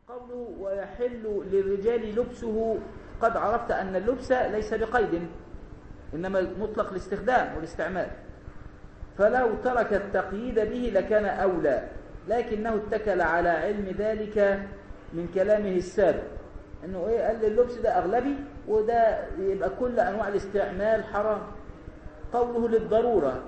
قوله ويحل للرجال لبسه. قد عرفت أن اللبس ليس بقيد، إنما مطلق الاستخدام والاستعمال، فلو ترك التقييد به لكان أولى، لكنه اتكل على علم ذلك من كلامه السابق، إنه إيه؟ قال اللبس ده أغلبي، وده يبقى كل أنواع الاستعمال حرام. قوله للضرورة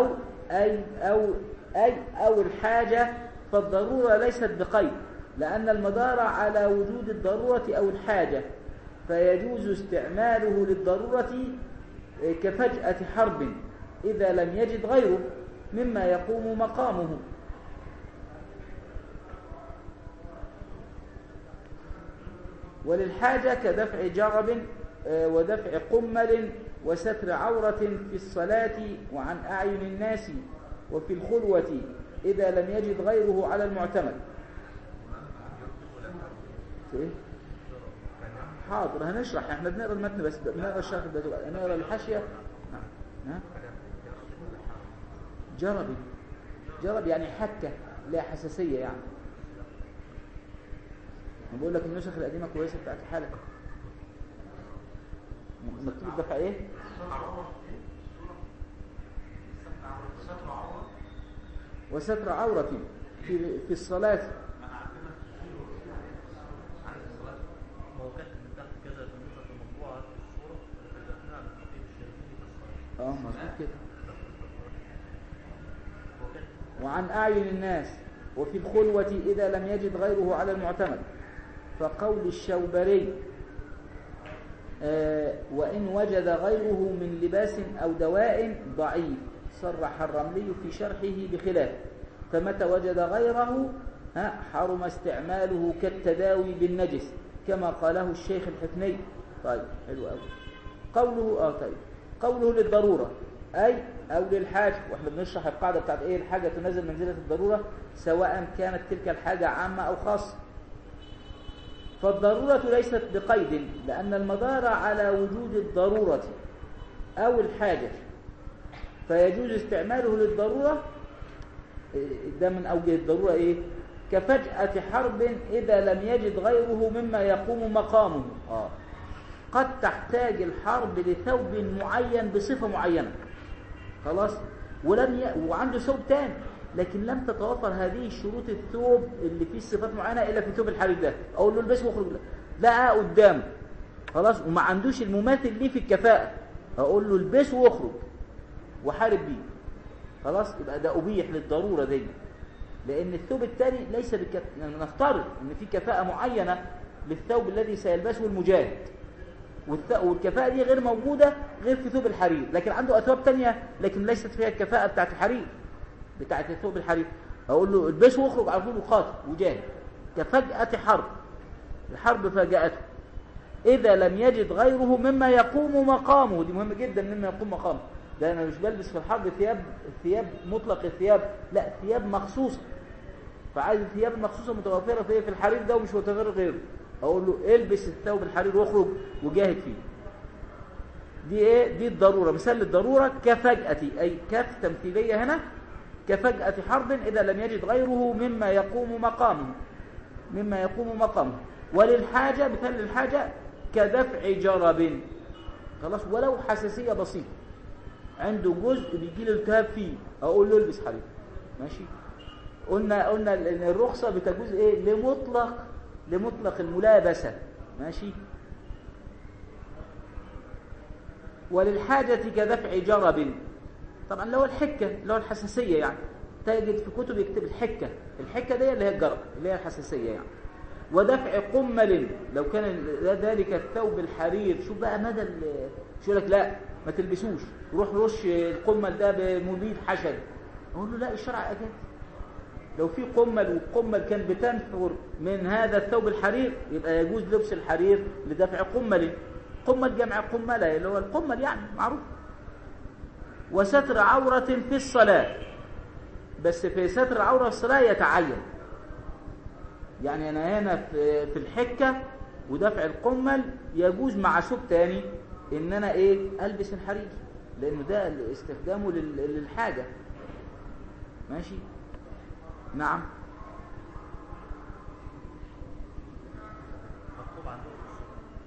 أو الحاجة، فالضرورة ليست بقيد، لأن المدار على وجود الضرورة أو الحاجة، فيجوز استعماله للضرورة كفجأة حرب إذا لم يجد غيره مما يقوم مقامه. وللحاجة كدفع جرب ودفع قمل وستر عورة في الصلاة وعن أعين الناس وفي الخلوة إذا لم يجد غيره على المعتمد. حاضر، هنشرح، احنا بنقرأ المتن بس، بنقرأ الشرح دلوقتي، نقرأ الحاشية. جرب يعني حكة، لا حساسية يعني. أنا بقول لك النسخ القديمة كويسة بتاعت الحالة. مكتوب الدفع ايه؟ وستر عورة في الصلاة. مظبوط كده. وعن أعين الناس وفي الخلوة إذا لم يجد غيره على المعتمد. فقول الشوبري وإن وجد غيره من لباس أو دواء ضعيف، صرح الرملي في شرحه بخلاف، فمتى وجد غيره حرم استعماله كالتداوي بالنجس كما قاله الشيخ الحفني. طيب حلو قوي. قوله للضرورة أو للحاجة، وإحنا بنشرح القاعدة بتاعت إيه؟ الحاجة تنزل منزلة الضرورة سواء كانت تلك الحاجة عامة أو خاصة. فالضرورة ليست بقيد، لأن المدار على وجود الضرورة أو الحاجة، فيجوز استعماله للضرورة. ده من أوجه الضرورة إيه؟ كفجأة حرب إذا لم يجد غيره مما يقوم مقامه. قد تحتاج الحرب لثوب معين بصفة معينة، خلاص، وعنده ثوب تاني، لكن لم تتوفر هذه الشروط الثوب اللي فيه صفات معينة إلا في ثوب الحرير ده. أقول له البسه واخرج، لا قدامه خلاص، وما عندوش المماثل ليه في الكفاءة، أقول له البسه واخرج وحارب بيه، خلاص، يبقى ده أبيح للضرورة دي، لأن الثوب الثاني ليس نفترض أن في كفاءة معينة للثوب الذي سيلبسه المجاهد، والكفاءة دي غير موجودة غير في ثوب الحرير، لكن عنده أثواب تانية لكن ليست فيها الكفاءة بتاعت الحرير، بتاعت الثوب الحرير. أقول له البسه واخرج على طول وقاتل وجاهد كفجأة حرب، الحرب فاجأته إذا لم يجد غيره مما يقوم مقامه. دي مهمة جدا، مما يقوم مقامه. ده أنا مش بلبس في الحرب ثياب مطلق الثياب، لا، ثياب مخصوصة، فعايز الثياب المخصوصة متوفرة في الحرير ده ومش متوفر غيره. أقول له البس الثوب الحرير واخرج وجاهد فيه. دي ايه؟ دي الضرورة، مثال للضرورة كفجأة، أي كف تمثيلية هنا، كفجأة حرب إذا لم يجد غيره مما يقوم مقامه. وللحاجة، مثال للحاجة كدفع جرب، خلاص، ولو حساسية بسيطة، عنده جزء بيجي له التهاب فيه، أقول له البس حرير، ماشي. قلنا ان الرخصة بتجوز ايه؟ لمطلق الملابسة، ماشي. وللحاجة كدفع جرب، طبعا اللي هو الحكة، اللي هو الحساسية يعني، تجد في كتب يكتب الحكة دي اللي هي الجرب، اللي هي الحساسية يعني. ودفع قمل، لو كان ذلك الثوب الحرير، شوف بقى مدى شو لك لا ما تلبسوش، روح رش القمل ده بمبيد حشد، اقول له لا، الشرع اجاز. لو في قمل والقمل كان بتنفر من هذا الثوب الحرير، يبقى يجوز لبس الحرير لدفع قمل جمع قملة، اللي هو القمل يعني معروف. وستر عورة في الصلاة، بس في ستر العورة في الصلاة يتعين، يعني أنا هنا في الحكة ودفع القمل يجوز مع ثوب تاني إن أنا ألبس الحرير، لأنه ده استخدامه للحاجة، ماشي. نعم.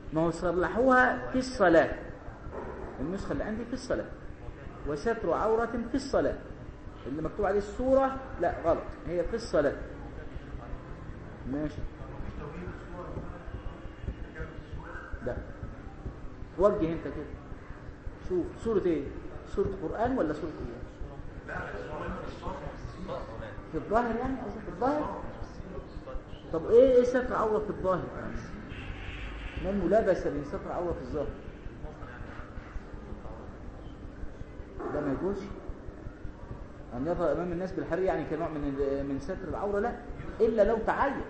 ما هو صلحوها في الصلاة، النسخة اللي عندي في الصلاة، وستر عورة في الصلاة، اللي مكتوب عليه الصورة لا غلط، هي في الصلاة. ماشي. لا وجه انت كده، شوف سورة ايه، سورة قرآن ولا سورة ايه؟ في الظاهر يعني، قصدك في الظاهر. طب ايه ستر عورة في الظاهر يعني؟ ما الملابسة بين ستر عورة في الظاهر؟ ده ما يجوزش أن يظهر أمام الناس بالحرية يعني كنوع من ستر العورة، لا إلا لو تعين.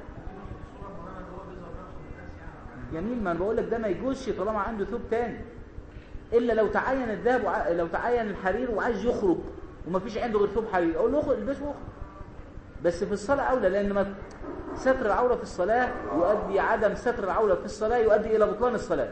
جميل، ما أنا بقول لك ده ما يجوزش طالما عنده ثوب تاني، إلا لو تعين الذهب لو تعين الحرير وعايز يخرج وما فيش عنده غير ثوب حرير، أقول له البسه واخرج. بس في الصلاة أولى، لأن ستر العورة في الصلاة يؤدي، عدم ستر العورة في الصلاة يؤدي إلى بطلان الصلاة.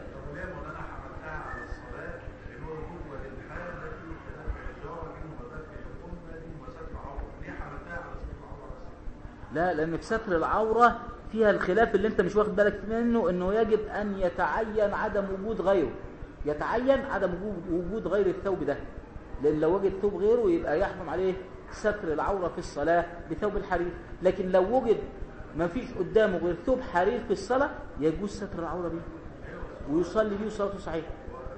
لا، لأن في ستر العورة فيها الخلاف اللي انت مش واخد بالك منه، انه يجب ان يتعين عدم وجود غيره، يتعين عدم وجود غير الثوب ده، لأن لو وجد ثوب غيره يبقى يحرم عليه ستر العورة في الصلاة بثوب الحرير. لكن لو وجد ما فيش قدامه غير ثوب حرير في الصلاة يجوز ستر العورة بيه ويصلي بيه وصلاته صحيحة.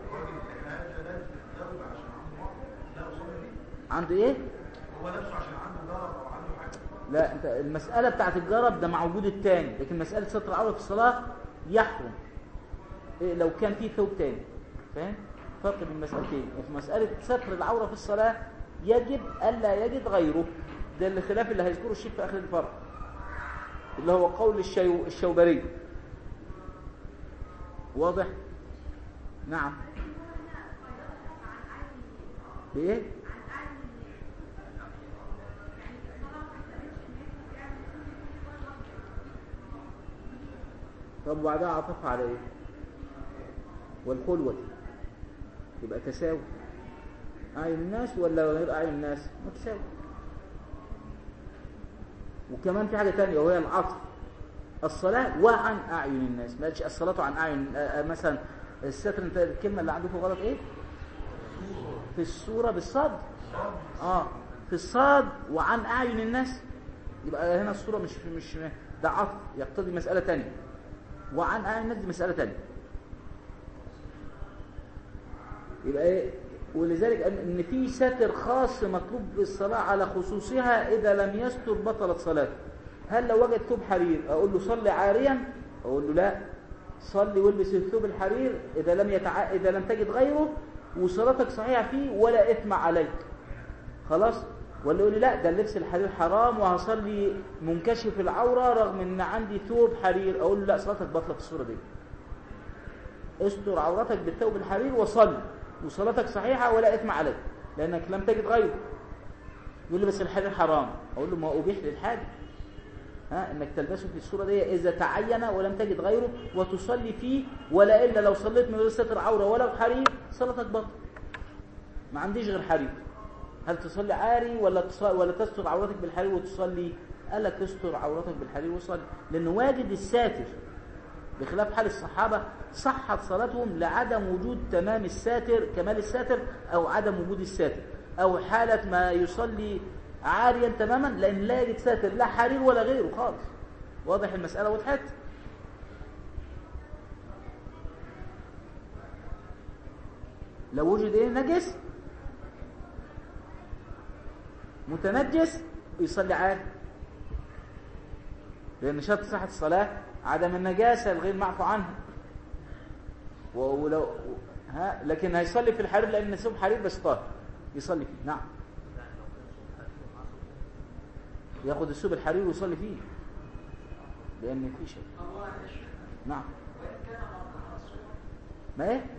عنده ايه؟ هو نفسه عشان عنده ضرر او عنده حاجة. لا، انت المسألة بتاعت الجرب ده مع وجود التاني، لكن مسألة ستر العورة في الصلاة يحرم إيه لو كان فيه ثوب تاني. فاهم؟ فرق بين المسألتين. وفي مسألة ستر العورة في الصلاة يجب ألا يجد غيره، ده الخلاف اللي هيذكره الشيخ في آخر الفرق، اللي هو قول الشوبري. واضح؟ نعم. بإيه؟ طب وبعدها عطفها على ايه؟ والخلوة يبقى تساوي أعين الناس ولا غير أعين الناس؟ متساوي. وكمان في حاجة تانية وهي العطف، الصلاة وعن أعين الناس، ما قالش الصلاة عن أعين. مثلا الستر، انت الكلمة اللي عندكم غلط ايه؟ في السورة بالصاد. في الصاد وعن أعين الناس، يبقى هنا السورة مش ده عطف يقتضي مسألة تانية، وعن أعين الناس دي مسألة تانية. يبقى ايه؟ ولذلك ان في ستر خاص مطلوب بالصلاة على خصوصها، إذا لم يستر بطلت صلاته. هل لو وجد ثوب حرير أقول له صلي عاريا؟ أقول له لا، صلي والبس الثوب الحرير إذا لم تجد غيره، وصلاتك صحيحة فيه ولا إثم عليك. خلاص؟ ولا يقول لي لا، ده اللبس الحرير حرام وهصلي منكشف العورة رغم ان عندي ثوب حرير، اقول له لا، صلاتك بطلت الصورة دي. استر عورتك بالثوب الحرير وصلي وصلاتك صحيحة ولا إثم عليك لأنك لم تجد غيره. يقول لي بس الحرير حرام، اقول له ما أبيح للحاجة انك تلبسه في الصورة دي اذا تعين ولم تجد غيره وتصلي فيه، ولا الا لو صليت من غير ستر عورة ولا حرير صلاتك بطل. ما عنديش غير حرير، هل تصلي عاري ولا تستر عورتك بالحرير وتصلي؟ قال لك تستر عورتك بالحرير وصلي، لانه واجد الساتر، بخلاف حال الصحابة صحت صلاتهم لعدم وجود تمام الساتر، كمال الساتر، او عدم وجود الساتر، او حالة ما يصلي عاريا تماما لان لا يجد ساتر لا حرير ولا غيره خالص. واضح المسألة؟ وضحت؟ لو وجد ايه؟ نجس متنجس يصلي عاري، لان شرط صحة الصلاة عدم النجاسة الغير معفو عنها. ولو لكن هيصلي في الحرير لان ثوب حرير بس طاهر يصلي فيه. نعم، ياخد الثوب الحرير ويصلي فيه لان في شيء. نعم. ما ايه؟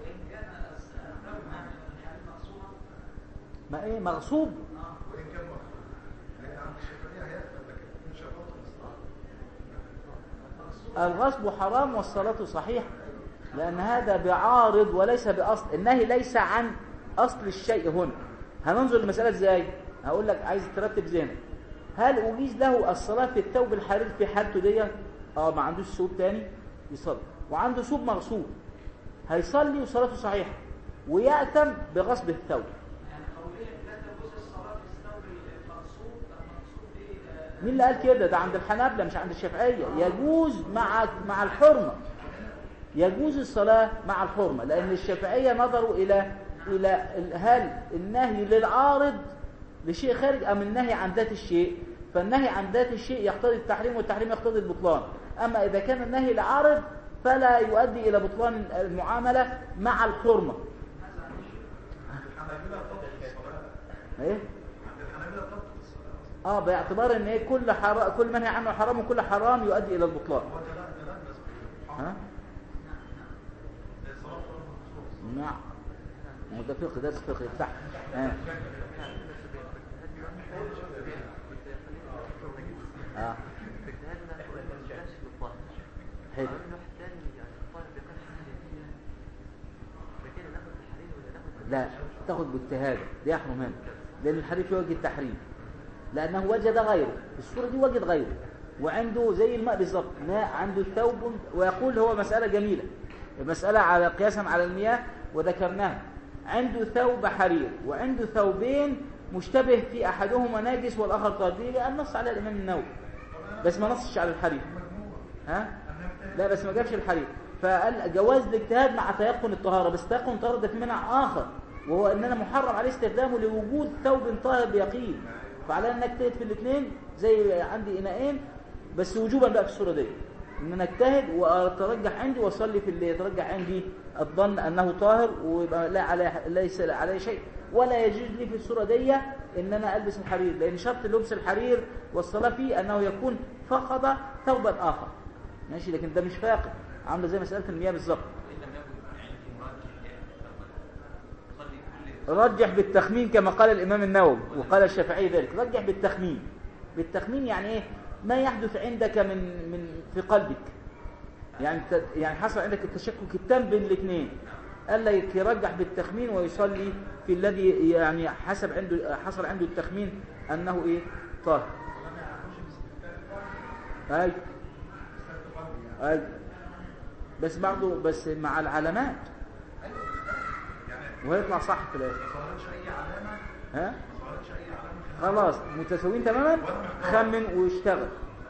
ما ايه مغصوب؟ الغصب حرام والصلاة صحيحة، لأن هذا بعارض وليس بأصل. النهي ليس عن أصل الشيء. هنا هننظر المسألة ازاي؟ هقول لك عايز ترتب ذهنك. هل أجيز له الصلاة في الثوب الحرير في حالته دي؟ ما عندوش ثوب تاني يصلي، وعنده ثوب مغصوب هيصلي وصلاته صحيحة ويأتم بغصب الثوب. يعني قولية لا تجوز الصلاة في الثوب المقصود ايه؟ مين اللي قال كده؟ ده عند الحنابلة مش عند الشافعية. يجوز مع الحرمة، يجوز الصلاة مع الحرمة، لأن الشافعية نظروا إلى هل النهي للعارض لشيء خارج أم النهي عن ذات الشيء. فالنهي عن ذات الشيء يقتضي التحريم والتحريم يقتضي البطلان. أما إذا كان النهي لعارض فلا يؤدي إلى بطلان المعاملة مع الحرمة. ايه؟ باعتبار ان ايه كل منهي عنه حرام وكل حرام يؤدي الى البطلان. ها؟ نعم. ده فقه، درس فقه تحت. حلو. لا تاخد باجتهاد، دي احرم هنا، لان الحديث في وجه التحريم، لانه وجد غيره في الصوره دي، وجد غيره وعنده زي الماء بالظبط، ماء عنده ثوب، ويقول هو مساله جميله، مساله على قياسا على المياه وذكرناها. عنده ثوب حرير وعنده ثوبين مشتبه في احدهما ناجس والاخر طاهر، دي لان نص على الامام النووي بس ما نصش على الحرير. ها؟ لا بس ما جابش الحرير، فقال جواز الاجتهاد مع تيقن الطهاره، بس تيقن الطهاره ده في منع اخر، وهو ان انا محرم عليه استخدامه لوجود ثوب طاهر بيقين، فعلى ان اجتهد في الاثنين زي عندي اناءين، بس وجوبا بقى في الصوره دي ان انا اجتهد واترجح عندي واصلي في اللي يترجح عندي الظن انه طاهر، ويبقى ليس عليه شيء، ولا يجوز لي في الصوره دي ان انا البس الحرير، لان شرط لبس الحرير والصلاه فيه انه يكون فقد ثوبا اخر. ماشي، لكن ده مش فاقد، عامله زي مساله المياه بالظبط. رجح بالتخمين كما قال الامام النووي وقال الشافعي ذلك، رجح بالتخمين. بالتخمين يعني ايه؟ ما يحدث عندك من في قلبك، يعني حصل عندك التشكك التام بين الاثنين، قال لك يرجح بالتخمين ويصلي في الذي يعني حصل عنده التخمين انه ايه؟ طاهر. اي بس برضه بس مع العلامات وهيطلع صح في الاخر. ها؟ خلاص متساويين تماما، خمن واشتغل.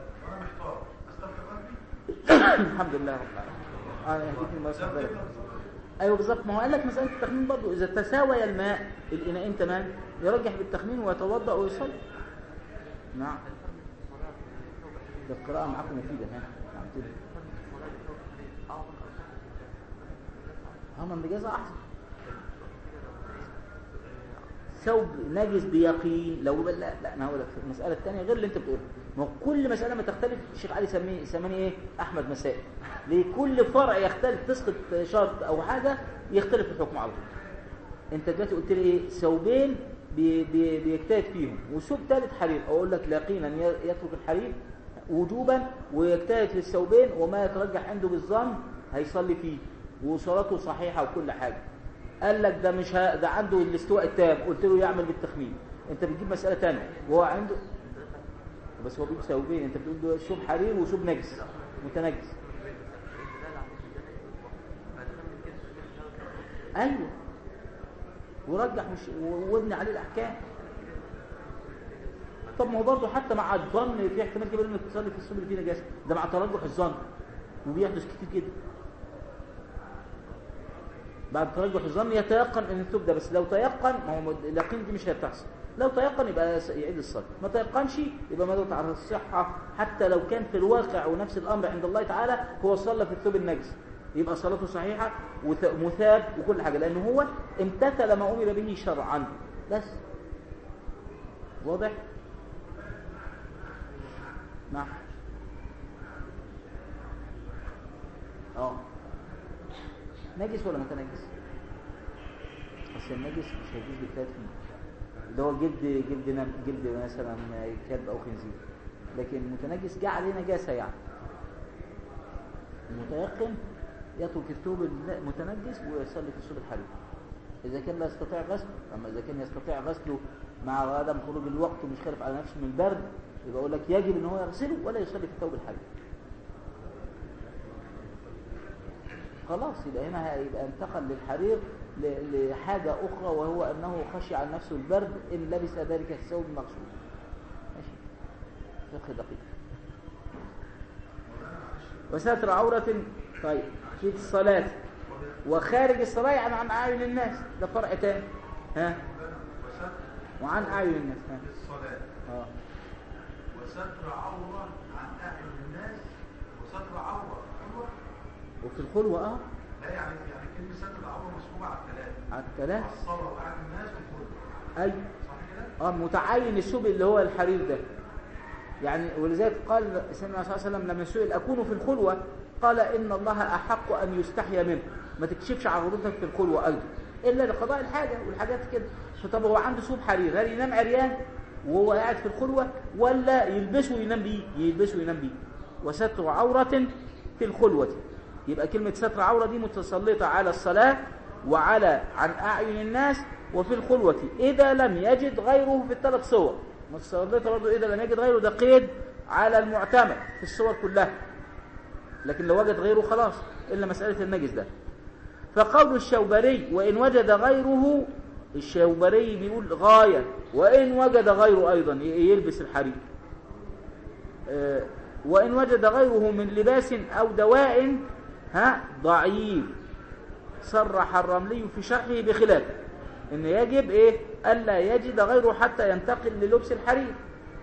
الحمد لله رب العالمين. يهديكم الله سبحانه وتعالى. ايوه بالظبط، ما هو قال لك مساله التخمين برضه، اذا تساوي الماء الاناءين تمام يرجح بالتخمين ويتوضا ويصلي. نعم. ده القراءه معكم مفيده. ها هم النجاسه احسن. ثوب نجس بيقين لو لا انا هقول لك المساله الثانيه غير اللي انت بتقوله. ما كل مساله ما تختلف، الشيخ علي سماني ايه؟ احمد مسائل. لكل فرع يختلف، تسقط شرط او حاجه يختلف الحكم على طول. انت دلوقتي قلت لي ايه؟ ثوبين بيجتهد فيهم، وثوب ثالث حرير، اقول لك يقينا يترك الحرير وجوبا ويجتهد في الثوبين، وما يترجح عنده بالظن هيصلي فيه وصلاته صحيحه وكل حاجه. قال لك ده مش ده عنده الاستواء التام، قلت له يعمل بالتخمين. انت بتجيب مساله ثانيه وهو عنده، بس هو بيجيب ثوبين، انت بتقول له ثوب حرير وثوب نجس متنجس. ايوه ورجح وابني عليه الاحكام. طب ما هو برضه حتى مع الظن في احتمال كبير انك تصلي في الثوب اللي فيه نجاسه، ده مع ترجح الظن، وبيحدث كتير كده. بعد ترجح الظن يتيقن ان الثوب ده، بس لو تيقن، ما هو اليقين دي مش هتحصل، لو تيقن يبقى يعيد الصلاه، ما تيقنش يبقى مدوت على الصحه، حتى لو كان في الواقع ونفس الامر عند الله تعالى هو صلى في الثوب النجس، يبقى صلاته صحيحه ومثاب وكل حاجه، لانه هو امتثل ما امر به شرعا. بس واضح؟ نعم. نجس ولا متنجس؟ بس النجس مش هيجوز بالكاد فيه، اللي هو جلد مثلا كلب او خنزير، لكن المتنجس جه عليه نجاسه يعني. المتيقن يترك الثوب المتنجس ويصلي في الثوب الحرير اذا كان لا يستطيع غسله. اما اذا كان يستطيع غسله مع عدم خروج الوقت ومش خارف على نفسه من البرد، يبقى اقول لك يجب ان هو يغسله ولا يصلي في الثوب الحرير. خلاص يبقى هنا هيبقى انتقل للحرير لحاجة أخرى، وهو أنه خشي عن نفسه البرد إن لبس ذلك الثوب المغسول. ماشي، فقه دقيق. وستر عورة، طيب في الصلاة وخارج الصلاة يعني عن أعين الناس، ده فرع تاني. ها، وعن أعين الناس. ها، الصلاة وستر عورة عن أعين الناس، وستر عورة وفي الخلوة لا يعني كلمة ستر العورة مسحوبة على الثلاث، على الثلاث، على الصلاة وأعين الناس والخلوة. أي صح كده؟ متعين الثوب اللي هو الحرير ده يعني. ولذلك قال سيدنا صلى الله عليه وسلم لما سئل أكون في الخلوة، قال إن الله أحق أن يستحيا منه، ما تكشفش عورتك في الخلوة أيضا إلا لقضاء الحاجة والحاجات كده. فطب هو عنده ثوب حرير، هل ينام عريان وهو قاعد في الخلوة ولا يلبسه وينام بيه؟ يلبسه وينام بيه. وستر عورة في الخلوة، يبقى كلمة ستر عورة دي متسلطة على الصلاة وعلى عن أعين الناس وفي الخلوة إذا لم يجد غيره في الثلاث صور. متسلطة برضه إذا لم يجد غيره، ده قيد على المعتمد في الصور كلها، لكن لو وجد غيره خلاص، إلا مسألة النجس ده. فقول الشوبري وإن وجد غيره، الشوبري بيقول غاية، وإن وجد غيره أيضا يلبس الحرير. وإن وجد غيره من لباس أو دواء ضعيف. صرح الرملي في شرحه بخلاف إن يجب ألا يجد غيره حتى ينتقل للبس الحرير.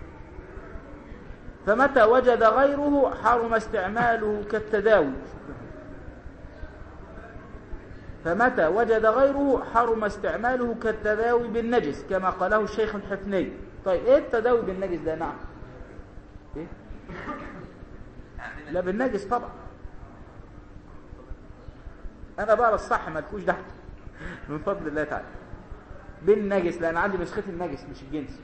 فمتى وجد غيره حرم استعماله كالتداوي. فمتى وجد غيره حرم استعماله كالتداوي بالنجس كما قاله الشيخ الحفني. طيب ايه التداوي بالنجس ده؟ نعم، ايه؟ لا بالنجس طبعا، انا بقرا الصح ما تكونش تحت من فضل الله تعالى. بالنجس لان عندي نسخة النجس مش الجنس.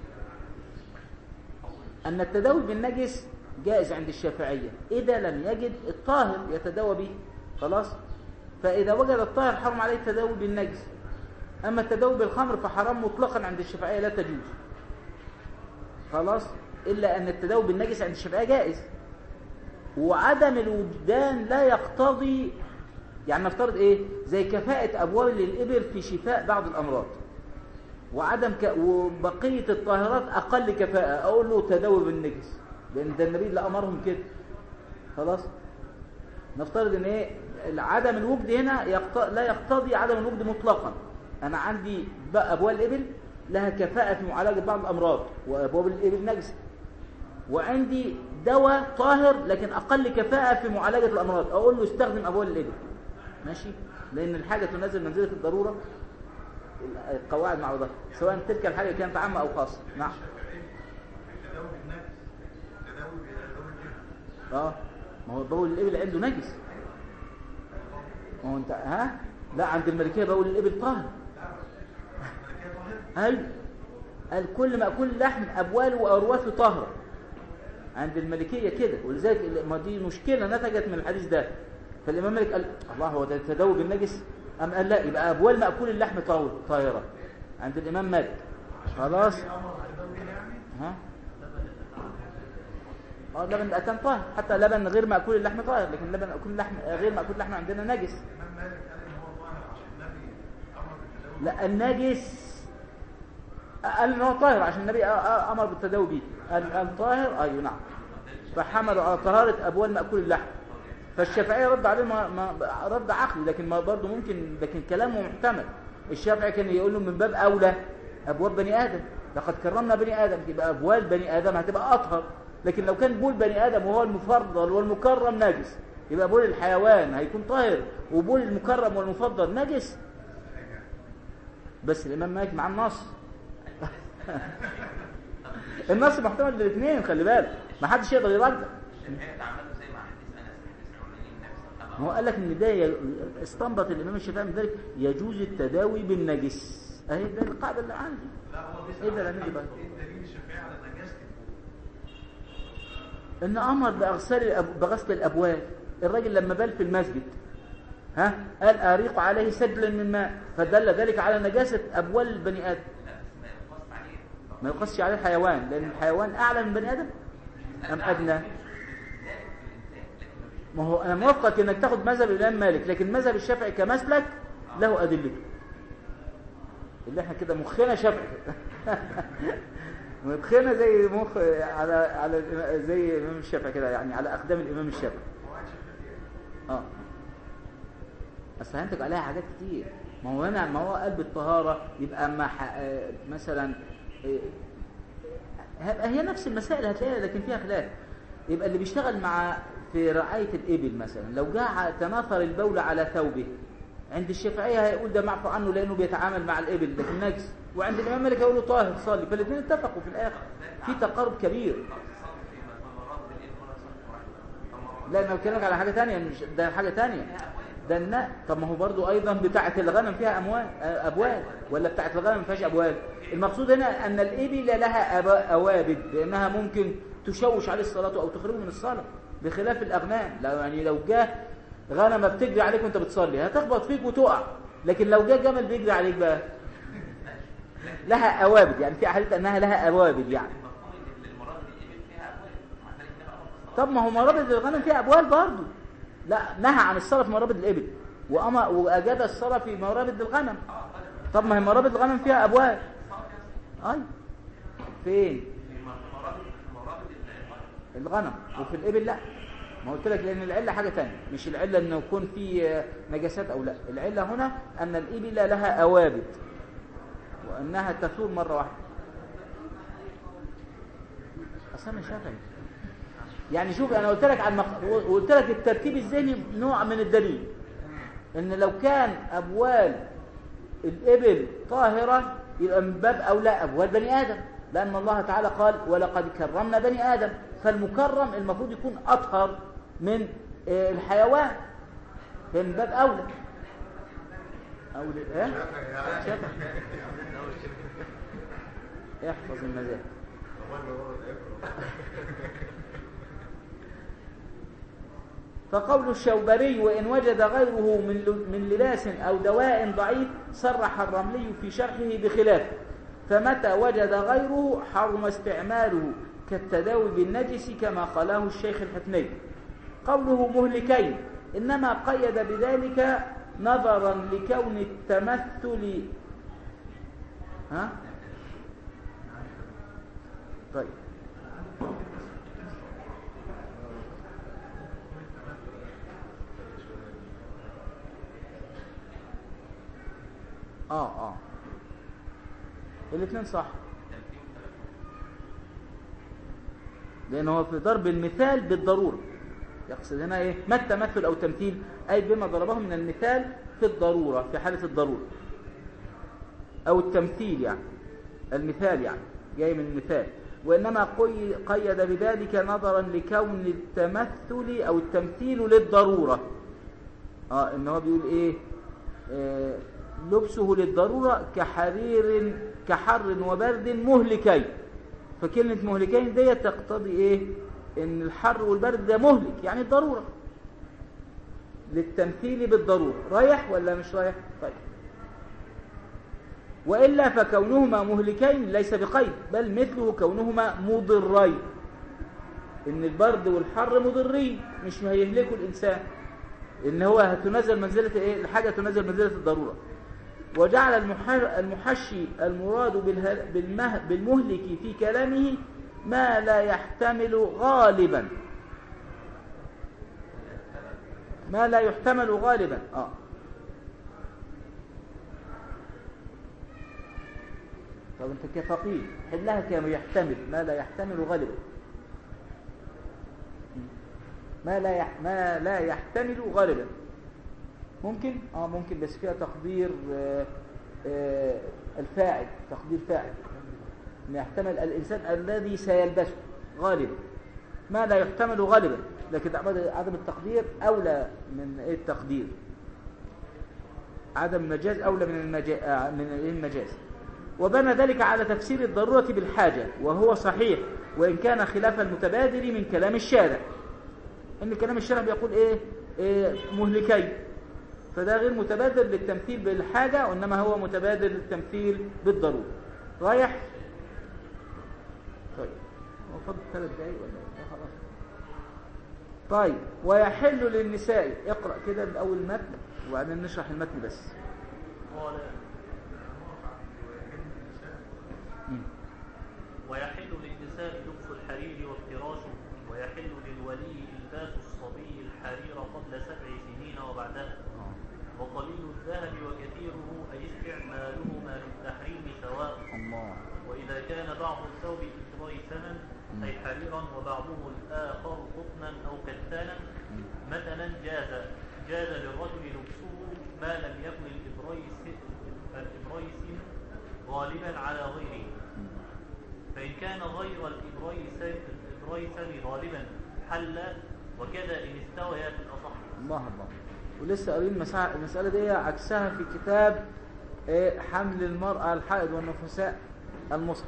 ان التداوي بالنجس جائز عند الشافعية اذا لم يجد الطاهر يتداوى به، خلاص. فاذا وجد الطاهر حرم عليه التداوي بالنجس. اما التداوي بالخمر فحرام مطلقا عند الشافعية، لا تجوز، خلاص. الا ان التداوي بالنجس عند الشافعية جائز. وعدم الوجدان لا يقتضي، يعني نفترض زي كفاءة أبواب للإبل في شفاء بعض الأمراض، وبقية الطاهرات أقل كفاءة، أقول له تداوي بالنجس لأن ده النبي اللي أمرهم كده، خلاص. نفترض إن عدم الوجد هنا لا يقتضي عدم الوجد مطلقا. أنا عندي أبواب الإبل لها كفاءة في معالجة بعض الأمراض، وأبواب الإبل نجسة، وعندي دواء طاهر لكن أقل كفاءة في معالجة الأمراض، أقول له استخدم أبواب الإبل، ماشي، لأن الحاجة تنزل منزلة الضرورة، القواعد معروضة سواء تلك الحاجة كانت عامة أو خاصة. نعم. ما هو بول الإبل عنده نجس. ما هو أنت لا، عند الملكية بول الإبل طاهر. قال كل مأكول لحم أبواله وأرواثه طاهرة عند الملكية كده. ولذلك ما دي مشكلة نتجت من الحديث ده. فالإمام مالك قال الله، هو ده تداوي بالنجس؟ أم قال لا، يبقى أبوال مأكول اللحم طاهرة عند الإمام مالك، خلاص. لبن الأتان طاهر، حتى لبن غير مأكول اللحم طاهر، لكن لبن مأكول اللحم غير مأكول اللحم عندنا نجس. لا، النجس قال إن هو طاهر عشان النبي أمر بالتداوي به، قال طاهر، أيوه نعم. فحملوا على طهارة أبوال مأكول اللحم. فالشافعية رد عليه رد عقلي، لكن ما برضه ممكن، لكن كلامه محتمل. الشافعي كان يقول له من باب أولى أبواب بني آدم، لقد كرمنا بني آدم، تبقى أبوال بني آدم هتبقى أطهر. لكن لو كان بول بني آدم وهو المفضل والمكرم نجس، يبقى بول الحيوان هيكون طاهر وبول المكرم والمفضل نجس. بس الإمام مالك مع النص النص محتمل للاثنين، خلي بالك، ما حدش يقدر يرجع. هو قال لك ان ده استنبط الامام الشافعي من ذلك يجوز التداوي بالنجس. اهي ده القاعده اللي عندي. لا، هو بيسأل ده نجي بقى الدليل الشافعي على نجاسة ان امر بغسل الابواب. الراجل لما بال في المسجد قال اريق عليه سجلا من ماء، فدل ذلك على نجاسه ابوال البني ادم. ما يقصش عليه الحيوان، لان الحيوان اعلى من بني ادم ام ادنى. ما هو انا موافقك انك تاخد مذهب الامام مالك، لكن مذهب الشافعي كمسلك له ادلته، اللي احنا كده مخنا شافعي مخنا زي مخ على زي الامام الشافعي كده، يعني على اقدام الامام الشافعي. اصل هينتج عليها حاجات كتير. ما هو هنا ما هو قلب الطهاره يبقى اما مثلا هي نفس المسائل هتلاقيها لكن فيها خلاف. يبقى اللي بيشتغل مع في رعايه الابل مثلا لو جاء تناثر البول على ثوبه، عند الشافعيه هيقول ده معفو عنه لانه بيتعامل مع الابل لكن نجس، وعند الامام مالك هيقول له طاهر صلي. فالاثنين اتفقوا في الاخر، في تقارب كبير. لا انا بكلمك على حاجه ثانيه، مش ده حاجه ثانيه ده الناء. طب ما هو برضو ايضا بتاعه الغنم فيها ابوال ولا بتاعه الغنم ما فيهاش ابوال؟ المقصود هنا ان الابل لها اوابد لانها ممكن تشوش عليه الصلاه او تخرجه من الصلاه، بخلاف الاغنام. يعني لو جاء غنمه بتجري عليك وانت بتصلي هتخبط فيك وتقع، لكن لو جاء جمل بيجري عليك بقى لها اوابد، يعني في احاديث انها لها اوابد يعني. طب ما هو مرابد الغنم فيها ابوال برضو، لا نهى عن الصلاه في مرابد الابل واجاد الصلاه في مرابد الغنم. طب ما هي مرابد الغنم فيها ابوال. اي فين؟ الغنم. وفي الابل لا. ما قلت لك لان العله حاجه ثانيه، مش العله انه يكون في نجاسات او لا، العله هنا ان الابل لها اوابد وانها تثور مره واحده. اصلا شافعي يعني. شوف انا قلت لك قلت لك الترتيب الذهني نوع من الدليل، ان لو كان ابوال الابل طاهره يبقى من باب اولى ابوال بني ادم، لان الله تعالى قال ولقد كرمنا بني ادم، فالمكرم المفروض يكون اطهر من الحيوان، فمن باب اولى ايه شافعي. احفظ المذاهب. فقول الشوبري وإن وجد غيره من لباس أو دواء ضعيف صرح الرملي في شرحه بخلافه، فمتى وجد غيره حرم استعماله كالتداوي بالنجس كما قاله الشيخ الحفني. قوله مهلكين إنما قيد بذلك نظرا لكون التمثل طيب الاثنين صح، لأنه هو في ضرب المثال بالضرورة. يقصد هنا ايه؟ ما التمثل او تمثيل؟ اي بما ضربه من المثال في الضرورة، في حالة الضرورة، او التمثيل يعني المثال يعني جاي من المثال. وإنما قيد بذلك نظرا لكون التمثل او التمثيل للضرورة. ان هو بيقول ايه؟ لبسه للضرورة كحر وبرد مهلكين. فكلمة مهلكين دي تقتضي ايه؟ ان الحر والبرد ده مهلك يعني الضرورة، للتمثيل بالضرورة. رايح ولا مش رايح؟ طيب. وإلا فكونهما مهلكين ليس بقيد، بل مثله كونهما مضرين، ان البرد والحر مضرين مش هيهلكوا الإنسان، ان هو هتنزل منزلة ايه؟ الحاجة تنزل منزلة الضرورة. وجعل المحشي المراد بالمهلك في كلامه ما لا يحتمل غالبا، ما لا يحتمل غالبا. طب انت كفقيه حلها كما يحتمل ما لا يحتمل غالبا. ما لا يحتمل غالبا ممكن ممكن، بس فيها تقدير الفاعل، تقدير فاعل، ما يحتمل الإنسان الذي سيلبسه غالبا، ما لا يحتمل غالبا، لكن عدم التقدير أولى من التقدير، عدم المجاز أولى من المجاز. وبنى ذلك على تفسير الضرورة بالحاجة، وهو صحيح وإن كان خلاف المتبادر من كلام الشارع، إن كلام الشارع بيقول إيه مهلكين، فده غير متبادر للتمثيل بالحاجة، وإنما هو متبادر للتمثيل بالضرورة. رايح؟ طيب هو فضل 3 دقايق ولا خلاص؟ طيب ويحل للنساء، اقرأ كده من أول المتن وبعدين نشرح المتن بس. قال ويحل للنساء لبس الحرير وافتراشه، ويحل للولي إلباس الصبي الحرير قبل 7 سنين وبعدها، وقليل الذهب وكثيره أي استعمالهما للتحريم سواء. الله. وإذا كان بعض الثوب إجراء ثمن أي حريرا وبعضه الآخر قطنا أو كتانا مثلا جاز للرجل لبسه ما لم يكن الإبريس غالبا على غيره، فإن كان غير الإبريس غالبا حل، وكذا إن استويا في الأصح. الله الله. ولسه قارين المسألة دي عكسها في كتاب حمل المرأة الحائض والنفساء المصحف.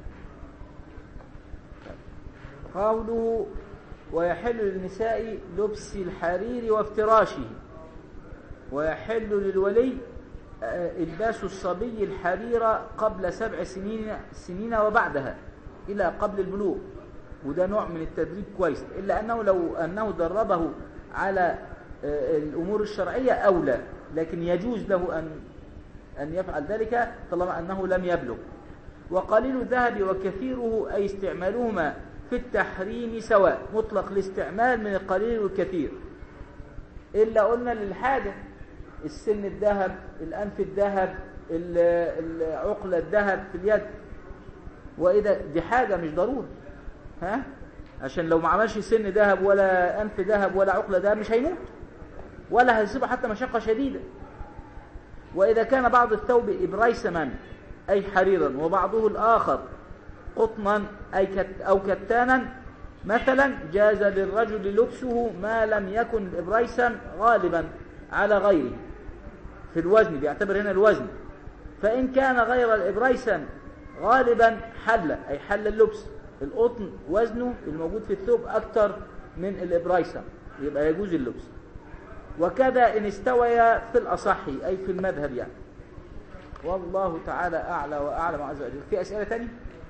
قوله ويحل للنساء لبس الحرير وافتراشه، ويحل للولي إلباس الصبي الحرير قبل 7 سنين وبعدها إلى قبل البلوغ، وده نوع من التدريب كويس، إلا أنه لو أنه دربه على الأمور الشرعية أولى، لكن يجوز له أن يفعل ذلك طالما أنه لم يبلغ. وقليل الذهب وكثيره أي استعمالهما في التحريم سواء، مطلق الاستعمال من القليل والكثير، إلا قلنا للحاجة، السن الذهب، الأنف الذهب، العقلة الذهب في اليد، وإذا دي حاجة مش ضروري، ها؟ عشان لو ما عملش سن ذهب ولا أنف ذهب ولا عقلة ذهب مش هيموت ولا هيصيبه حتى مشقة شديدة. وإذا كان بعض الثوب إبريسما أي حريرا وبعضه الآخر قطنا أو كتانا مثلا جاز للرجل لبسه ما لم يكن إبريسا غالبا على غيره في الوزن، بيعتبر هنا الوزن، فإن كان غير الإبريسا غالبا حل أي حل اللبس. القطن وزنه الموجود في الثوب أكثر من الإبريسا يبقى يجوز اللبس. وكذا إن استويا في الأصح أي في المذهب يعني. والله تعالى أعلى وأعلم عز وجل. في أسئلة تانية؟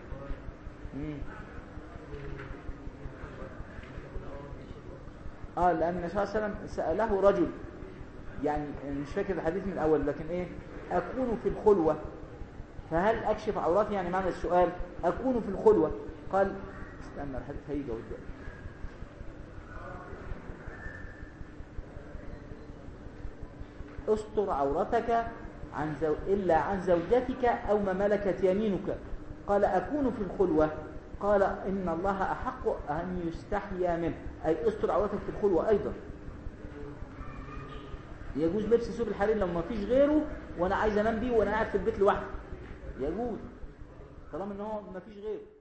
لأن النبي صلى الله عليه وسلم سأله رجل، يعني مش فاكر الحديث من الأول، لكن أكون في الخلوة فهل أكشف عوراتي؟ يعني معنى السؤال أكون في الخلوة، قال استنى الحديث هيجي قدام. استر عورتك إلا عن زوجتك أو ما ملكت يمينك. قال أكون في الخلوة، قال إن الله أحق أن يستحيا منه، أي استر عورتك في الخلوة أيضا. يجوز لبس ثوب الحرير لما ما فيش غيره وأنا عايز أنام بيه وأنا قاعد في البيت لوحدي، يجوز طالما إن هو ما فيش غيره.